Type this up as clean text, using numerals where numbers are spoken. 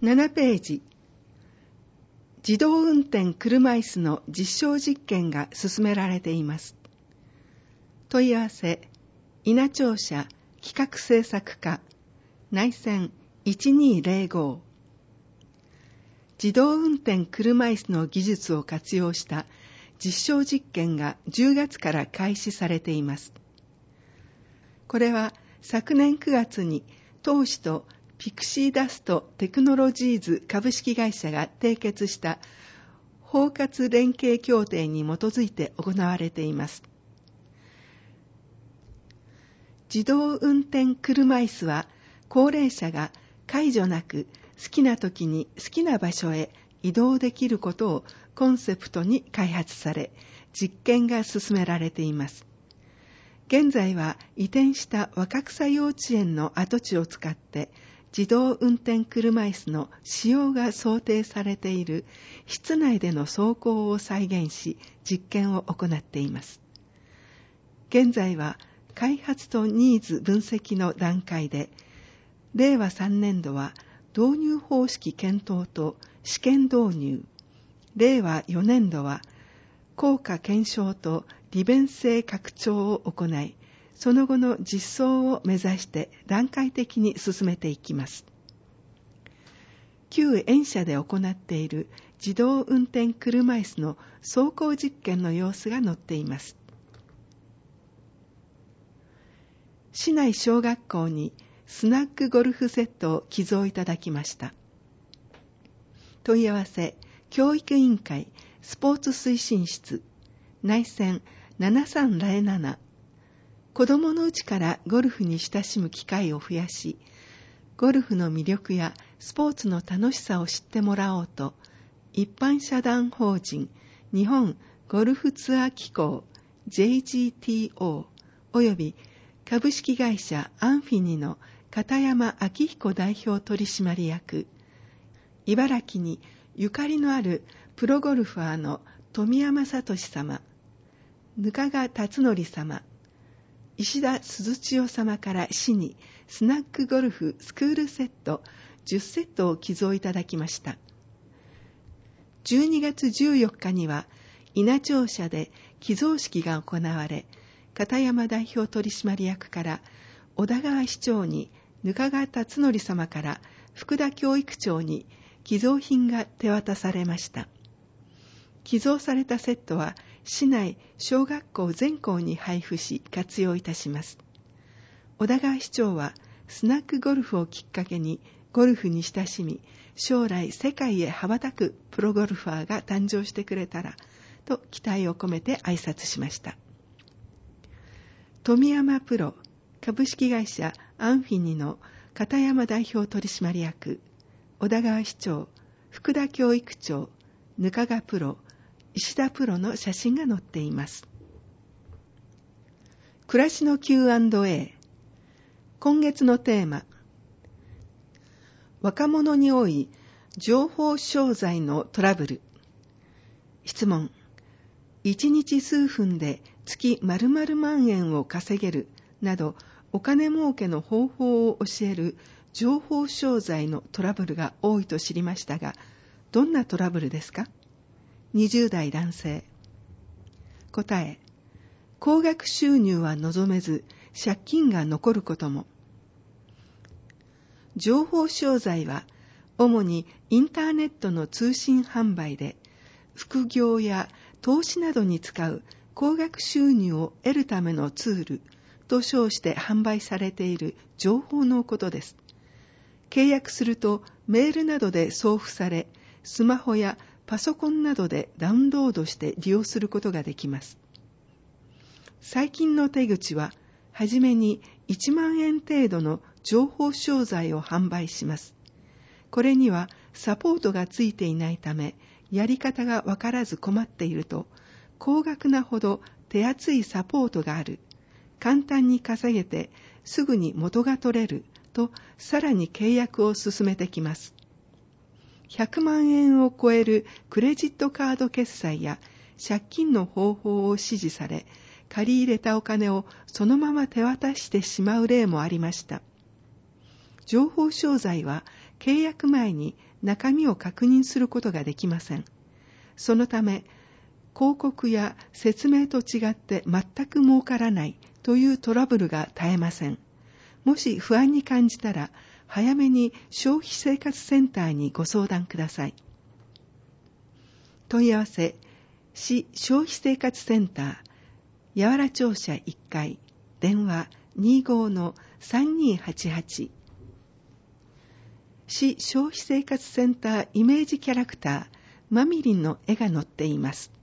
7ページ、自動運転車椅子の実証実験が進められています。問い合わせ、稲庁舎企画制作課、内線1205。自動運転車椅子の技術を活用した実証実験が10月から開始されています。これは昨年9月に当市とピクシーダストテクノロジーズ株式会社が締結した包括連携協定に基づいて行われています。自動運転車椅子は高齢者が介助なく好きな時に好きな場所へ移動できることをコンセプトに開発され、実験が進められています。現在は移転した若草幼稚園の跡地を使って自動運転車椅子の使用が想定されている室内での走行を再現し、実験を行っています。現在は開発とニーズ分析の段階で、令和3年度は導入方式検討と試験導入、令和4年度は効果検証と利便性拡張を行い、その後の実装を目指して段階的に進めていきます。旧園舎で行っている自動運転車椅子の走行実験の様子が載っています。市内小学校にスナックゴルフセットを寄贈いただきました。問い合わせ、教育委員会スポーツ推進室、内線7307。子どものうちからゴルフに親しむ機会を増やし、ゴルフの魅力やスポーツの楽しさを知ってもらおうと、一般社団法人日本ゴルフツアー機構 JGTO および株式会社アンフィニの片山明彦代表取締役、茨城にゆかりのあるプロゴルファーの富山聡様、額賀辰徳様、石田鈴千代様から市にスナックゴルフスクールセット10セットを寄贈いただきました。12月14日には稲庁舎で寄贈式が行われ、片山代表取締役から小田川市長に額賀辰徳様から福田教育長に寄贈品が手渡されました。寄贈されたセットは市内小学校全校に配布し活用いたします。小田川市長はスナックゴルフをきっかけにゴルフに親しみ、将来世界へ羽ばたくプロゴルファーが誕生してくれたらと期待を込めて挨拶しました。富山プロ株式会社アンフィニの片山代表取締役、小田川市長、福田教育長、額賀プロ、石田プロの写真が載っています。暮らしの Q&A。 今月のテーマ、若者に多い情報商材のトラブル。質問、1日数分で月〇〇万円を稼げるなどお金儲けの方法を教える情報商材のトラブルが多いと知りましたが、どんなトラブルですか？20代男性。答え、高額収入は望めず借金が残ることも。情報商材は主にインターネットの通信販売で、副業や投資などに使う高額収入を得るためのツールと称して販売されている情報のことです。契約するとメールなどで送付され、スマホやパソコンなどでダウンロードして利用することができます。最近の手口は、はじめに1万円程度の情報商材を販売します。これにはサポートがついていないため、やり方がわからず困っていると、高額なほど手厚いサポートがある、簡単に稼げてすぐに元が取れると、さらに契約を進めてきます。100万円を超えるクレジットカード決済や借金の方法を指示され、借り入れたお金をそのまま手渡してしまう例もありました。情報商材は契約前に中身を確認することができません。そのため、広告や説明と違って全く儲からないというトラブルが絶えません。もし不安に感じたら、早めに消費生活センターにご相談ください。問い合わせ、市消費生活センター、八原庁舎1階、電話 25-3288。市消費生活センターイメージキャラクター、マミリンの絵が載っています。